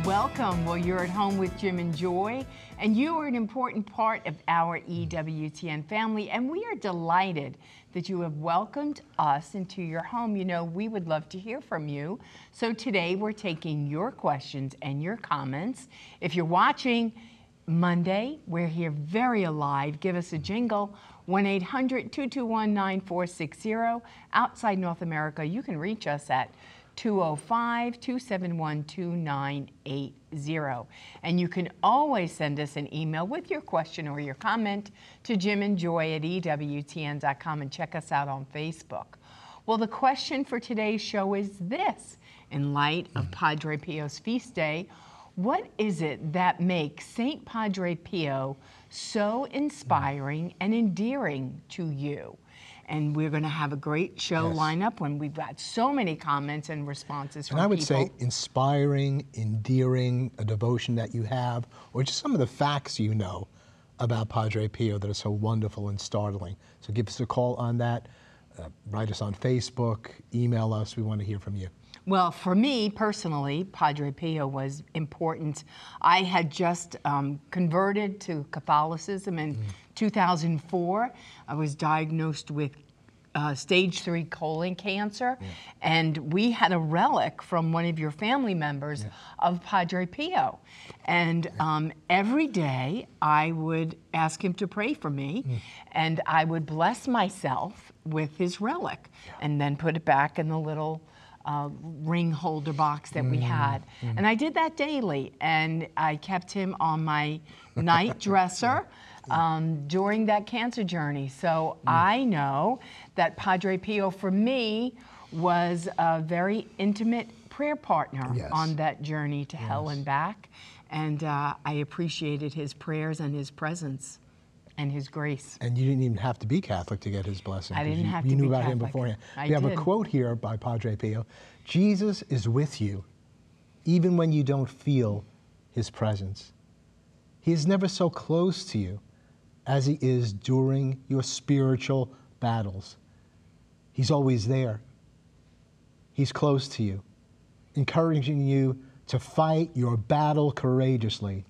Welcome. Well, you're at home with Jim and Joy, and you are an important part of our EWTN family, and we are delighted that you have welcomed us into your home. You know, we would love to hear from you. So today we're taking your questions and your comments. If you're watching Monday, we're here very alive. Give us a jingle, 1-800-221-9460. Outside North America, you can reach us at 205-271-2980. And you can always send us an email with your question or your comment to jimandjoy@ewtn.com, and check us out on Facebook. Well, the question for today's show is this. In light of Padre Pio's feast day, what is it that makes St. Padre Pio so inspiring and endearing to you? And we're going to have a great show lineup when we've got so many comments and responses from people. And I would say inspiring, endearing, a devotion that you have, or just some of the facts you know about Padre Pio that are so wonderful and startling. So give us a call on that. Write us on Facebook, email us. We want to hear from you. Well, for me personally, Padre Pio was important. I had just converted to Catholicism in 2004. I was diagnosed with stage 3 colon cancer, and we had a relic from one of your family members of Padre Pio. And every day I would ask him to pray for me, and I would bless myself with his relic, and then put it back in the little ring holder box that we had. And I did that daily, and I kept him on my night dresser during that cancer journey. So I know that Padre Pio for me was a very intimate prayer partner on that journey to hell and back. And I appreciated his prayers and his presence and his grace. And you didn't even have to be Catholic to get his blessing. I didn't have to be You knew about Catholic. him beforehand. I We have did. a quote here by Padre Pio. Jesus is with you, even when you don't feel his presence. He is never so close to you as he is during your spiritual battles. He's always there. He's close to you, encouraging you to fight your battle courageously.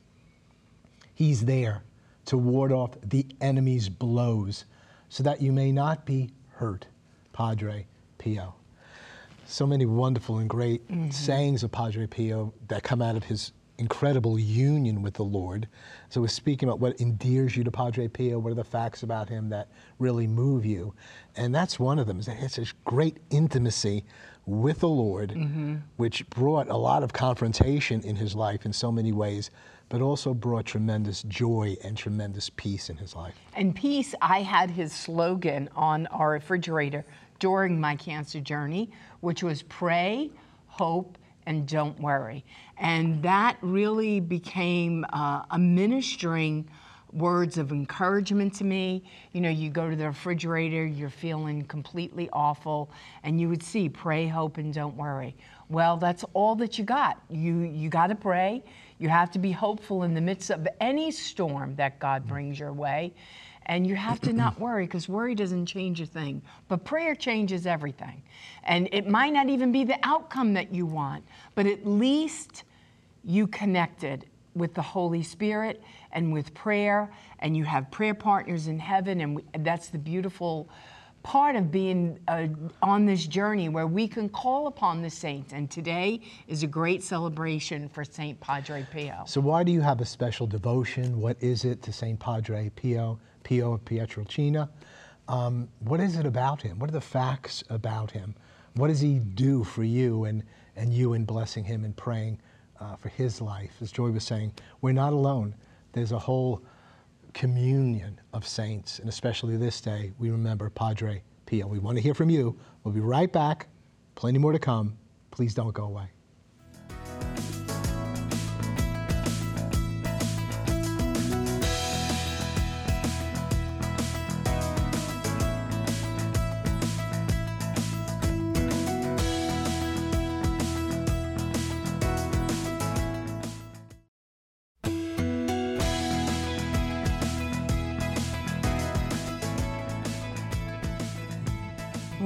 He's there to ward off the enemy's blows so that you may not be hurt. Padre Pio. So many wonderful and great sayings of Padre Pio that come out of his incredible union with the Lord. So we're speaking about what endears you to Padre Pio, what are the facts about him that really move you. And that's one of them, is that he has this great intimacy with the Lord, which brought a lot of confrontation in his life in so many ways, but also brought tremendous joy and tremendous peace in his life. And peace, I had his slogan on our refrigerator during my cancer journey, which was pray, hope, and don't worry. And that really became a ministering words of encouragement to me. You know, you go to the refrigerator, you're feeling completely awful, and you would see pray, hope, and don't worry. Well, that's all that you got. You got to pray. You have to be hopeful in the midst of any storm that God brings your way. And you have to not worry, because worry doesn't change a thing. But prayer changes everything. And it might not even be the outcome that you want, but at least you connected with the Holy Spirit and with prayer, and you have prayer partners in heaven, and that's the beautiful part of being on this journey where we can call upon the saints. And today is a great celebration for St. Padre Pio. So why do you have a special devotion? What is it to St. Padre Pio, Pio of Pietrelcina? What is it about him? What are the facts about him? What does he do for you and you in blessing him and praying for his life? As Joy was saying, we're not alone. There's a whole communion of saints, and especially this day, we remember Padre Pio. We want to hear from you. We'll be right back. Plenty more to come. Please don't go away.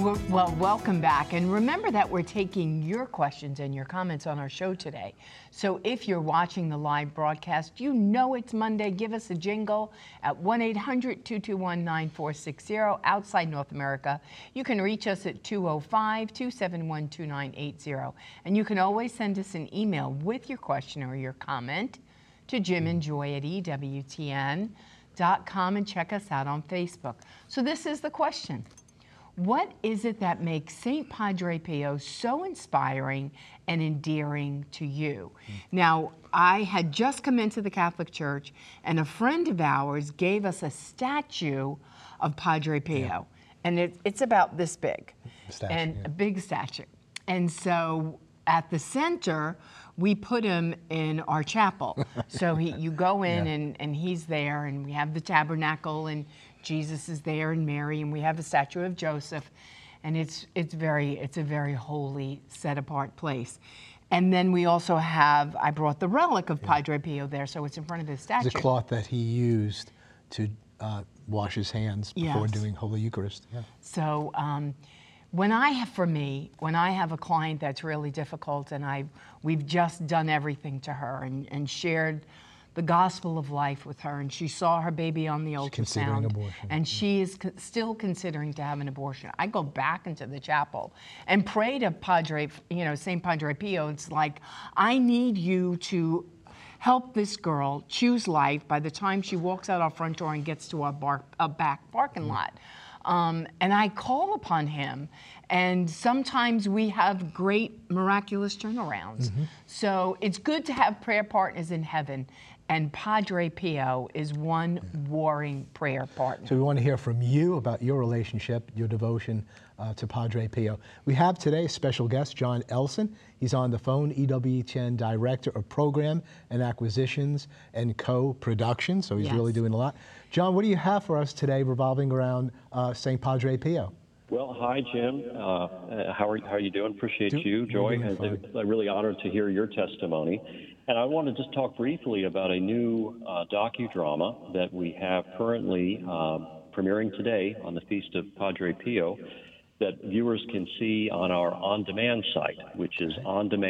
Well, welcome back. And remember that we're taking your questions and your comments on our show today. So if you're watching the live broadcast, you know it's Monday. Give us a jingle at 1-800-221-9460 outside North America. You can reach us at 205-271-2980. And you can always send us an email with your question or your comment to jimandjoy@EWTN.com and check us out on Facebook. So this is the question. What is it that makes St. Padre Pio so inspiring and endearing to you? Now, I had just come into the Catholic Church, and a friend of ours gave us a statue of Padre Pio, and it's about this big, a big statue. And so at the center, we put him in our chapel. So you go in and he's there, and we have the tabernacle, and Jesus is there, and Mary, and we have a statue of Joseph, and it's a very holy, set apart place. And then we also have, I brought the relic of Padre Pio there, so it's in front of his statue. It's a cloth that he used to wash his hands before doing Holy Eucharist. Yeah. So when I have a client that's really difficult, and we've just done everything to her and shared the gospel of life with her, and she saw her baby on the ultrasound, and she is still considering to have an abortion. I go back into the chapel and pray to St. Padre Pio. It's like, I need you to help this girl choose life by the time she walks out our front door and gets to our back parking lot. And I call upon him, and sometimes we have great miraculous turnarounds. So it's good to have prayer partners in heaven, and Padre Pio is one warring prayer partner. So we want to hear from you about your relationship, your devotion to Padre Pio. We have today a special guest, John Elson. He's on the phone, EWTN Director of Program and Acquisitions and Co-Production, so he's really doing a lot. John, what do you have for us today revolving around St. Padre Pio? Well, hi, Jim. How are you doing? Appreciate you, Joy. I'm really honored to hear your testimony. And I want to just talk briefly about a new docudrama that we have currently premiering today on the Feast of Padre Pio that viewers can see on our on-demand site, which is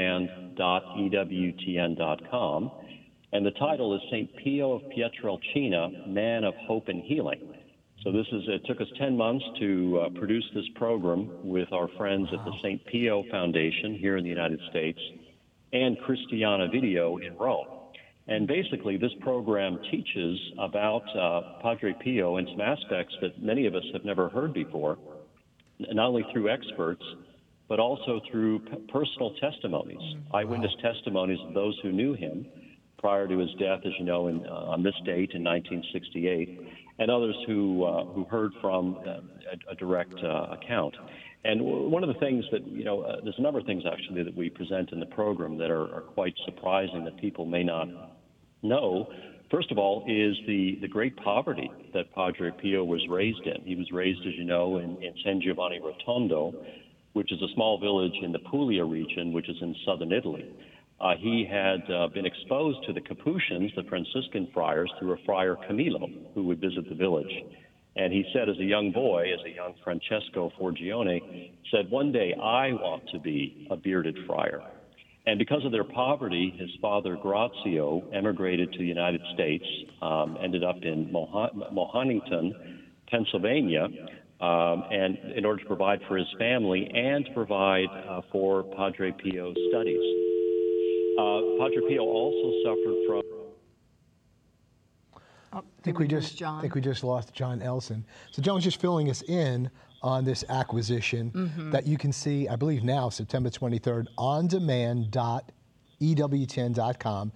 ondemand.ewtn.com. And the title is St. Pio of Pietrelcina, Man of Hope and Healing. So it took us 10 months to produce this program with our friends at the St. Pio Foundation here in the United States and Christiana Video in Rome. And basically, this program teaches about Padre Pio and some aspects that many of us have never heard before, not only through experts, but also through personal testimonies, eyewitness testimonies of those who knew him prior to his death, as you know, on this date in 1968, and others who heard from a direct account. And one of the things that, there's a number of things actually that we present in the program that are quite surprising that people may not know. First of all is the great poverty that Padre Pio was raised in. He was raised, as you know, in San Giovanni Rotondo, which is a small village in the Puglia region, which is in southern Italy. He had been exposed to the Capuchins, the Franciscan friars, through a friar Camillo, who would visit the village. And he said as a young boy, as a young Francesco Forgione, said, one day I want to be a bearded friar. And because of their poverty, his father Grazio emigrated to the United States, ended up in Mohonington, Pennsylvania, and in order to provide for his family and to provide for Padre Pio's studies. Padre Pio also suffered from... I think we just lost John Elson. So John was just filling us in on this acquisition that you can see, I believe now, September 23rd, ondemand.ewtn.com,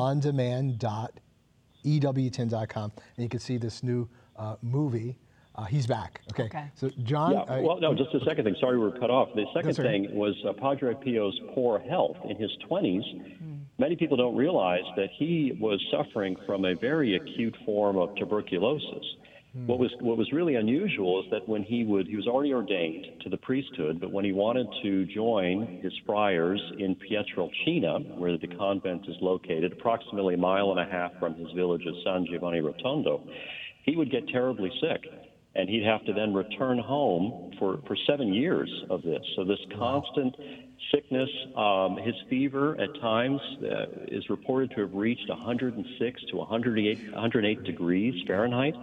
ondemand.ewtn.com, and you can see this new movie. He's back. Okay. So John. Just a second thing. Sorry we were cut off. The second thing was Padre Pio's poor health in his 20s. Many people don't realize that he was suffering from a very acute form of tuberculosis. What was really unusual is that when he was already ordained to the priesthood, but when he wanted to join his friars in Pietrelcina, where the convent is located, approximately a mile and a half from his village of San Giovanni Rotondo, he would get terribly sick. and he'd have to then return home for 7 years of this. So this constant sickness, his fever at times is reported to have reached 106 to 108 degrees Fahrenheit.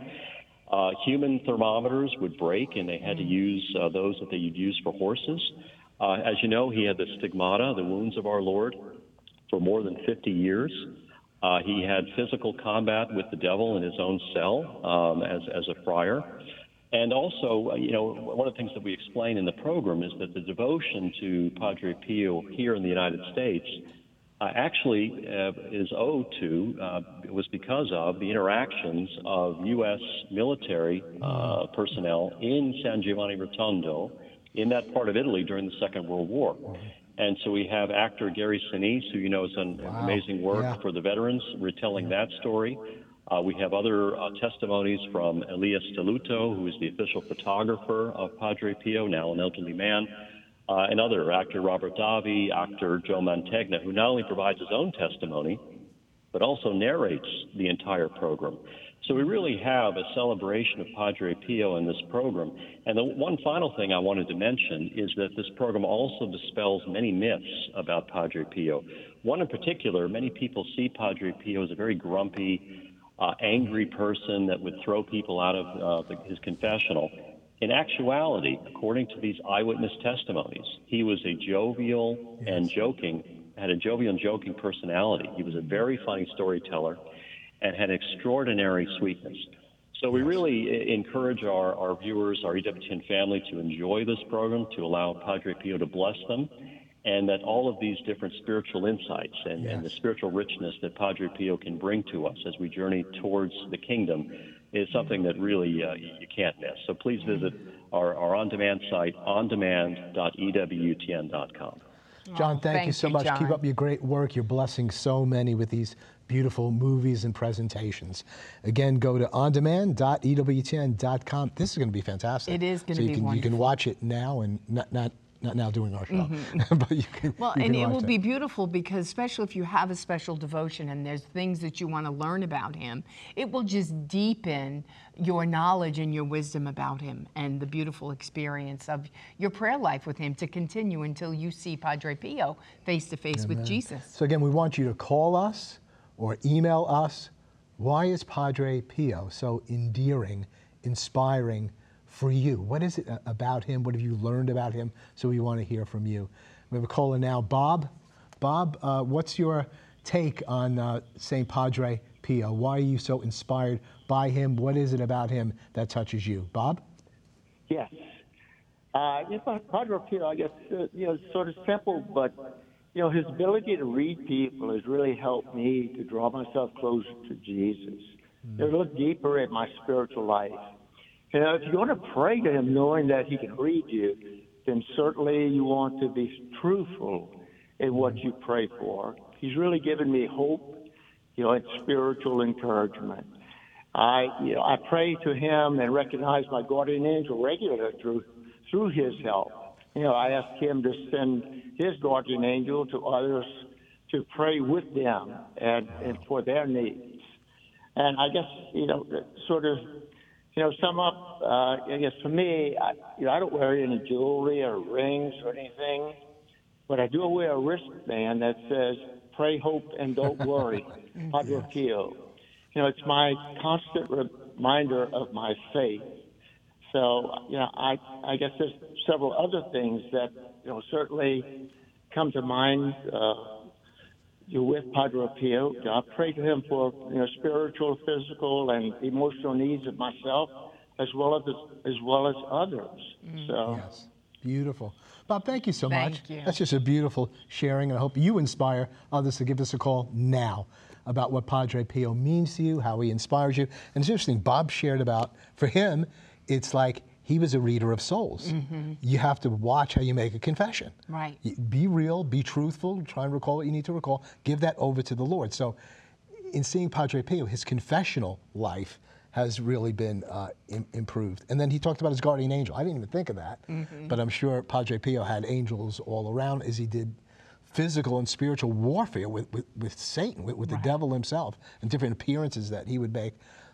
Human thermometers would break, and they had to use those that they would use for horses. As you know, he had the stigmata, the wounds of our Lord, for more than 50 years. He had physical combat with the devil in his own cell as a friar. And also, one of the things that we explain in the program is that the devotion to Padre Pio here in the United States actually is owed to, it was because of the interactions of U.S. military personnel in San Giovanni Rotondo in that part of Italy during the Second World War. And so we have actor Gary Sinise, who has done amazing work for the veterans, retelling that story. We have other testimonies from Elias Deluto, who is the official photographer of Padre Pio, now an elderly man, and other actor Robert Davi, actor Joe Mantegna, who not only provides his own testimony, but also narrates the entire program. So we really have a celebration of Padre Pio in this program. And the one final thing I wanted to mention is that this program also dispels many myths about Padre Pio. One in particular, many people see Padre Pio as a very grumpy, angry person that would throw people out of his confessional. In actuality, according to these eyewitness testimonies, he was a jovial and had a jovial and joking personality. He was a very funny storyteller and had extraordinary sweetness. So we really encourage our viewers, our EWTN family, to enjoy this program, to allow Padre Pio to bless them, and that all of these different spiritual insights and the spiritual richness that Padre Pio can bring to us as we journey towards the kingdom is something that really you can't miss. So please visit our on-demand site, ondemand.ewtn.com. John, thank you so much. John. Keep up your great work. You're blessing so many with these beautiful movies and presentations. Again, go to ondemand.ewtn.com. This is going to be fantastic. It is going to be wonderful. You can watch it now and not now doing our show, but you can. Well, you and can it will watch be beautiful because especially if you have a special devotion and there's things that you want to learn about him, it will just deepen your knowledge and your wisdom about him and the beautiful experience of your prayer life with him to continue until you see Padre Pio face to face with Jesus. So again, we want you to call us or email us. Why is Padre Pio so endearing, inspiring for you? What is it about him? What have you learned about him? So we want to hear from you. We have a caller now, Bob. Bob, what's your take on St. Padre Pio? Why are you so inspired by him? What is it about him that touches you? Bob? Yes. Padre Pio, I guess, sort of simple, but, his ability to read people has really helped me to draw myself closer to Jesus, to look deeper at my spiritual life. If you want to pray to him knowing that he can read you, then certainly you want to be truthful in what you pray for. He's really given me hope, and spiritual encouragement. I pray to him and recognize my guardian angel regularly through his help. I ask him to send his guardian angel to others to pray with them and for their needs. And I guess, sum up, I guess for me, I don't wear any jewelry or rings or anything, but I do wear a wristband that says, pray, hope, and don't worry, Padre Pio. It's my constant reminder of my faith. So, I guess there's several other things that, certainly come to mind with Padre Pio. I pray to him for spiritual, physical, and emotional needs of myself, as well as others. So, yes, beautiful. Bob, thank you so much. Thank you. That's just a beautiful sharing, and I hope you inspire others to give us a call now about what Padre Pio means to you, how he inspires you. And it's interesting, Bob shared about, for him, it's like he was a reader of souls. You have to watch how you make a confession. Right. Be real, be truthful, try and recall what you need to recall, give that over to the Lord. So in seeing Padre Pio, his confessional life has really been improved. And then he talked about his guardian angel. I didn't even think of that, but I'm sure Padre Pio had angels all around as he did physical and spiritual warfare with Satan, with the devil himself, and different appearances that he would make.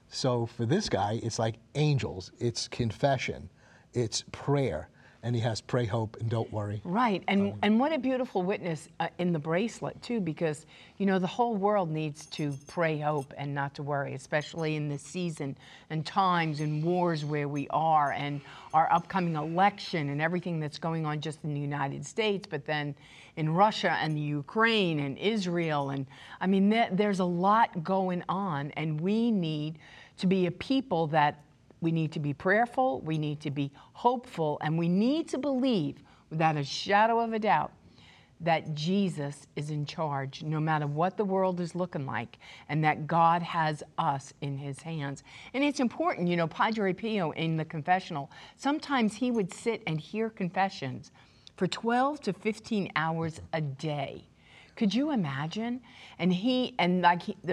So for this guy, it's like angels, it's confession, it's prayer, and he has pray, hope, and don't worry. Right, and what a beautiful witness in the bracelet too, because the whole world needs to pray, hope, and not to worry, especially in this season and times and wars where we are, and our upcoming election and everything that's going on just in the United States, but then in Russia and the Ukraine and Israel, and I mean there's a lot going on, and we need to be a people that we need to be prayerful, we need to be hopeful, and we need to believe without a shadow of a doubt that Jesus is in charge, no matter what the world is looking like, and that God has us in his hands. And it's important, Padre Pio in the confessional, sometimes he would sit and hear confessions for 12 to 15 hours a day. Could you imagine? And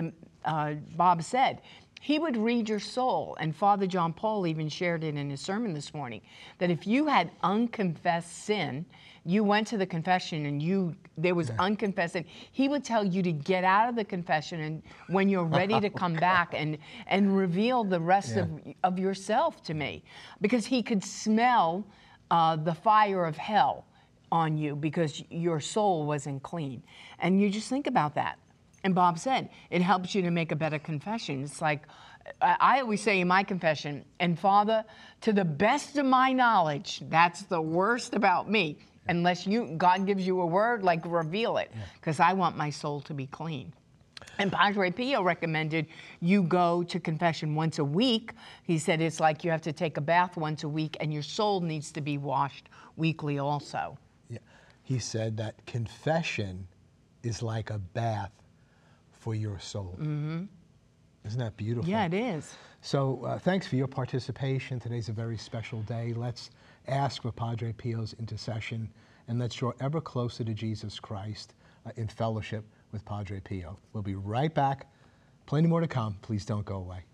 Bob said, he would read your soul. And Father John Paul even shared it in his sermon this morning, that if you had unconfessed sin, you went to the confession and there was unconfessed sin, he would tell you to get out of the confession and when you're ready to come back and reveal the rest of yourself to me. Because he could smell the fire of hell on you because your soul wasn't clean. And you just think about that. And Bob said, it helps you to make a better confession. It's like, I always say in my confession, and Father, to the best of my knowledge, that's the worst about me. Unless God gives you a word, like reveal it, because I want my soul to be clean. And Padre Pio recommended you go to confession once a week. He said it's like you have to take a bath once a week, and your soul needs to be washed weekly also. Yeah. He said that confession is like a bath for your soul. Mm-hmm. Isn't that beautiful? Yeah, it is. So thanks for your participation. Today's a very special day. Let's ask for Padre Pio's intercession, and let's draw ever closer to Jesus Christ in fellowship with Padre Pio. We'll be right back. Plenty more to come. Please don't go away.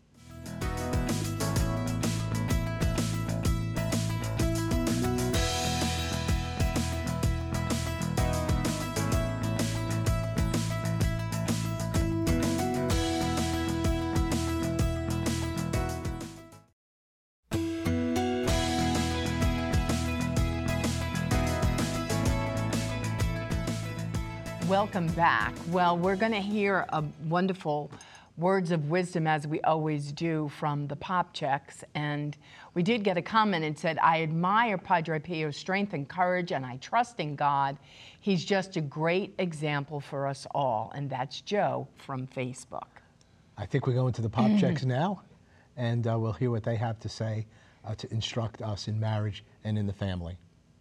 Welcome back. Well, we're going to hear a wonderful words of wisdom, as we always do, from the Pop Checks. And we did get a comment and said, I admire Padre Pio's strength and courage, and I trust in God. He's just a great example for us all. And that's Joe from Facebook. I think we're going to the Pop Checks now, and we'll hear what they have to say to instruct us in marriage and in the family.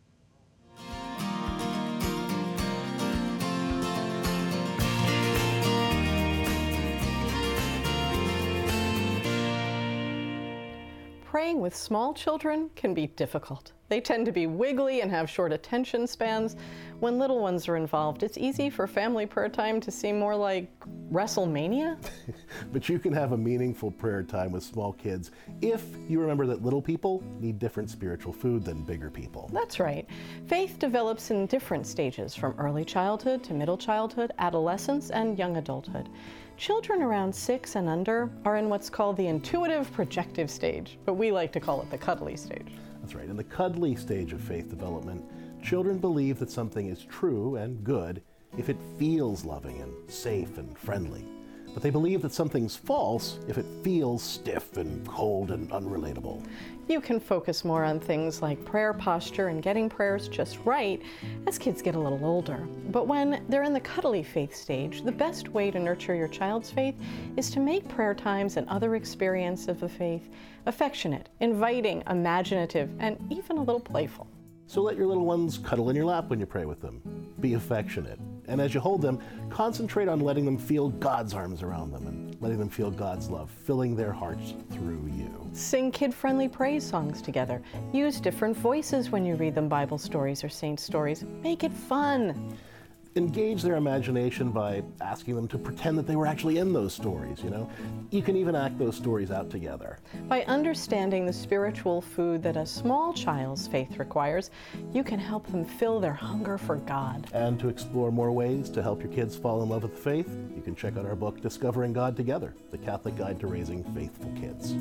Praying with small children can be difficult. They tend to be wiggly and have short attention spans. When little ones are involved, it's easy for family prayer time to seem more like WrestleMania. But you can have a meaningful prayer time with small kids if you remember that little people need different spiritual food than bigger people. That's right. Faith develops in different stages, from early childhood to middle childhood, adolescence, and young adulthood. Children around 6 and under are in what's called the intuitive projective stage, but we like to call it the cuddly stage. That's right. In the cuddly stage of faith development, children believe that something is true and good if it feels loving and safe and friendly. But they believe that something's false if it feels stiff and cold and unrelatable. You can focus more on things like prayer posture and getting prayers just right as kids get a little older. But when they're in the cuddly faith stage, the best way to nurture your child's faith is to make prayer times and other experiences of the faith affectionate, inviting, imaginative, and even a little playful. So let your little ones cuddle in your lap when you pray with them. Be affectionate. And as you hold them, concentrate on letting them feel God's arms around them and letting them feel God's love, filling their hearts through you. Sing kid-friendly praise songs together. Use different voices when you read them Bible stories or saint stories. Make it fun. engage their imagination by asking them to pretend that they were actually in those stories, you know. You can even act those stories out together. By understanding the spiritual food that a small child's faith requires, you can help them fill their hunger for God. And to explore more ways to help your kids fall in love with the faith, you can check out our book, Discovering God Together, The Catholic Guide to Raising Faithful Kids.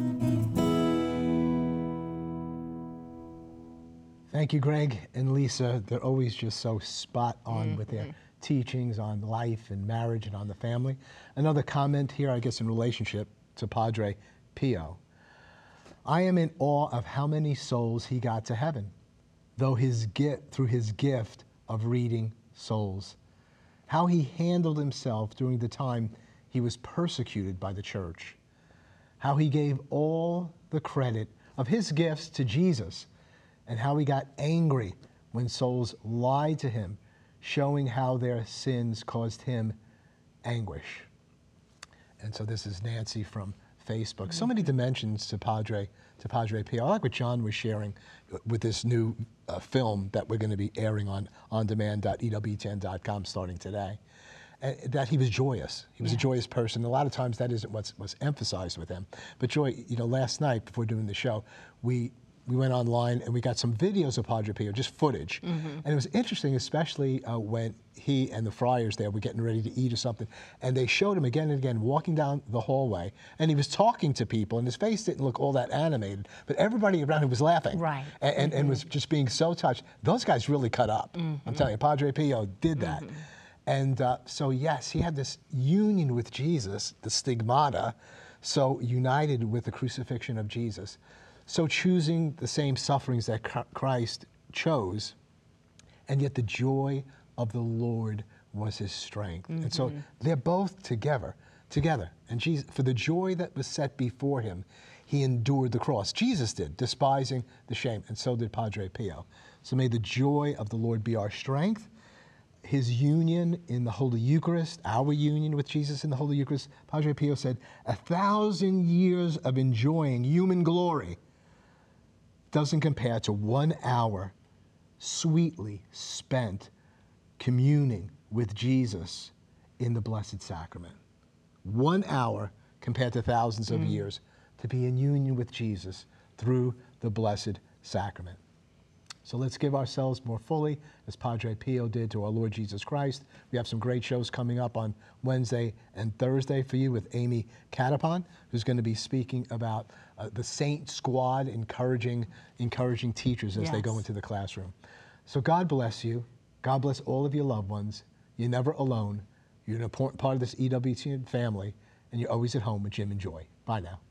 Thank you, Greg and Lisa. They're always just so spot on with their teachings on life and marriage and on the family. Another comment here, I guess, in relationship to Padre Pio. I am in awe of how many souls he got to heaven, through his gift of reading souls. How he handled himself during the time he was persecuted by the church. How he gave all the credit of his gifts to Jesus, and how he got angry when souls lied to him, showing how their sins caused him anguish. And so this is Nancy from Facebook. So many dimensions to Padre Pio. I like what John was sharing with this new film that we're going to be airing on ondemand.ewtn.com starting today. That he was joyous. He was a joyous person. A lot of times that isn't what's emphasized with him. But joy, you know, last night before doing the show, we went online and we got some videos of Padre Pio, just footage. And it was interesting, especially when he and the friars there were getting ready to eat or something, and they showed him again and again walking down the hallway, and he was talking to people, and his face didn't look all that animated, but everybody around him was laughing. Right. And was just being so touched. Those guys really cut up. I'm telling you, Padre Pio did that. And so yes, he had this union with Jesus, the stigmata, so united with the crucifixion of Jesus. So choosing the same sufferings that Christ chose, and yet the joy of the Lord was his strength. And so they're both together. And Jesus, for the joy that was set before him, he endured the cross. Jesus did, despising the shame, and so did Padre Pio. So may the joy of the Lord be our strength. His union in the Holy Eucharist, our union with Jesus in the Holy Eucharist, Padre Pio said, 1,000 years of enjoying human glory doesn't compare to 1 hour sweetly spent communing with Jesus in the Blessed Sacrament. 1 hour compared to thousands of years to be in union with Jesus through the Blessed Sacrament. So let's give ourselves more fully, as Padre Pio did, to our Lord Jesus Christ. We have some great shows coming up on Wednesday and Thursday for you with Amy Catapon, who's going to be speaking about the Saint Squad, encouraging teachers as they go into the classroom. So God bless you. God bless all of your loved ones. You're never alone. You're an important part of this EWTN family, and you're always at home with Jim and Joy. Bye now.